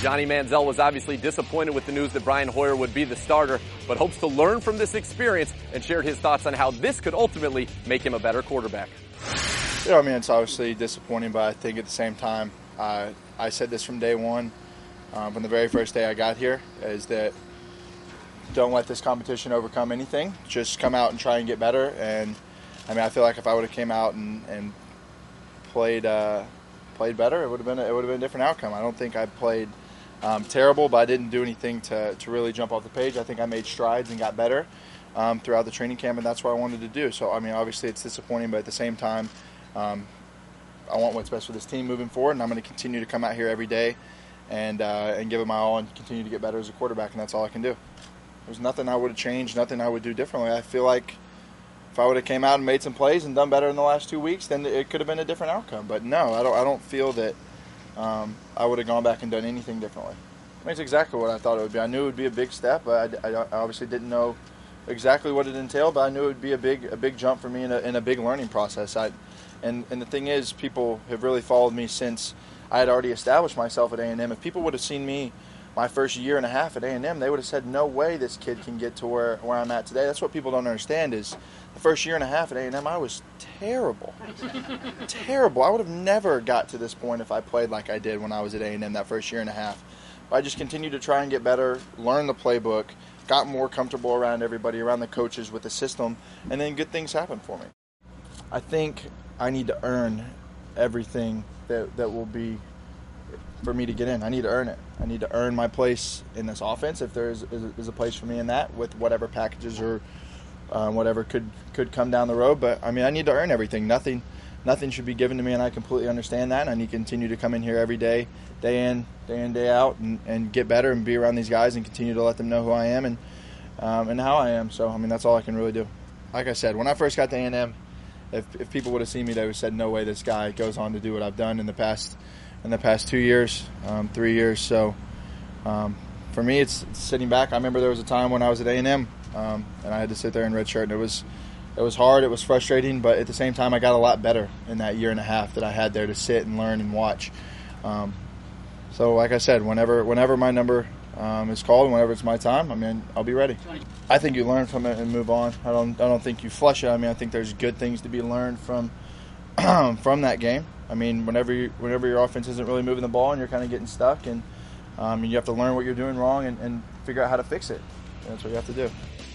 Johnny Manziel was obviously disappointed with the news that Brian Hoyer would be the starter, but hopes to learn from this experience and shared his thoughts on how this could ultimately make him a better quarterback. I mean, it's obviously disappointing, but I think at the same time, I said this from day one, from the very first day I got here, is that don't let this competition overcome anything. Just come out and try and get better. And I mean, I feel like if I would have came out and played better, it would have been a different outcome. I don't think I played terrible, but I didn't do anything to really jump off the page. I think I made strides and got better throughout the training camp, and that's what I wanted to do. So I mean, obviously it's disappointing, but at the same time, I want what's best for this team moving forward, and I'm going to continue to come out here every day and give it my all and continue to get better as a quarterback, and that's all I can do. There's nothing I would have changed, nothing I would do differently. I feel like if I would have came out and made some plays and done better in the last 2 weeks, then it could have been a different outcome. But no, I don't feel that I would have gone back and done anything differently. I mean, it's exactly what I thought it would be. I knew it would be a big step, but I obviously didn't know exactly what it entailed, but I knew it would be a big jump for me in a big learning process. And the thing is, people have really followed me since I had already established myself at A&M. If people would have seen me my first year and a half at A&M, they would have said, no way this kid can get to where I'm at today. That's what people don't understand is the first year and a half at A&M, I was terrible. Terrible. I would have never got to this point if I played like I did when I was at A&M that first year and a half. But I just continued to try and get better, learn the playbook, got more comfortable around everybody, around the coaches, with the system, and then good things happened for me. I think I need to earn everything that will be for me to get in. I need to earn it. I need to earn my place in this offense, if there is a place for me in that, with whatever packages or whatever could come down the road. But I mean, I need to earn everything. Nothing should be given to me, and I completely understand that. And I need to continue to come in here every day, day in, day out, and get better and be around these guys and continue to let them know who I am and how I am. So I mean, that's all I can really do. Like I said, when I first got to A&M, if people would have seen me, they would have said, no way this guy goes on to do what I've done in the past 2 years, 3 years. So for me, it's sitting back. I remember there was a time when I was at A&M, and I had to sit there in red shirt, and it was hard, it was frustrating, but at the same time, I got a lot better in that year and a half that I had there to sit and learn and watch. So like I said, whenever my number is called and whenever it's my time, I mean, I'll be ready. I think you learn from it and move on. I don't think you flush it. I mean, I think there's good things to be learned from that game. I mean, whenever your offense isn't really moving the ball and you're kind of getting stuck, and you have to learn what you're doing wrong and figure out how to fix it. And that's what you have to do.